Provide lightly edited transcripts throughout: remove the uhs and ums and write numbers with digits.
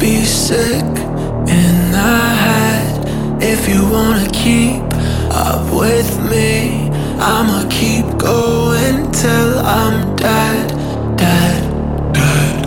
be sick in the head. If you wanna keep up with me, I'ma keep going till I'm dead, dead, dead.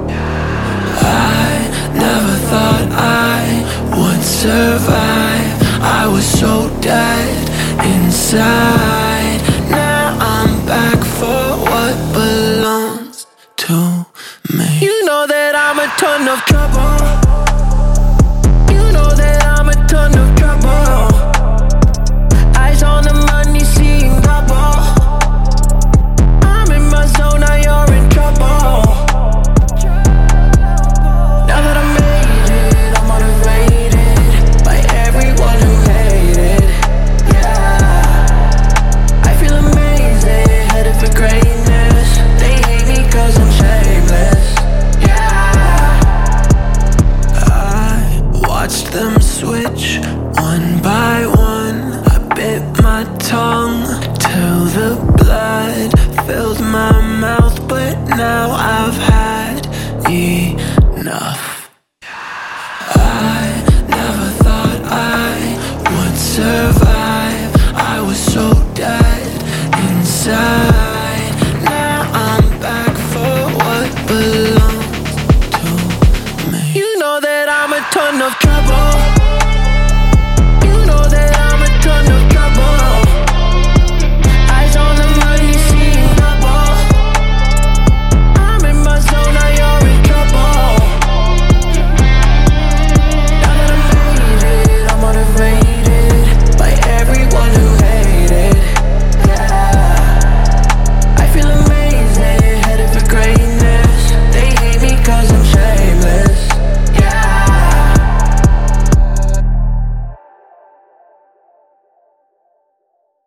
I never thought I would survive. I was so dead inside. Now I'm back for what belongs to me. You know that I'm a ton of trouble. You know that I'm a ton of trouble. Eyes on the money, seeing double. I'm in my zone, now you're in trouble. Now that I made it, I'm motivated by everyone who hated. Yeah, I feel amazing, headed for greatness. They hate me cause I'm shameless. Watched them switch one by one. I bit my tongue till the blood filled my mouth, but now I've had enough. I never thought I would survive. I was so dead inside. Now I'm back for what belongs to me. You know that I'm a ton of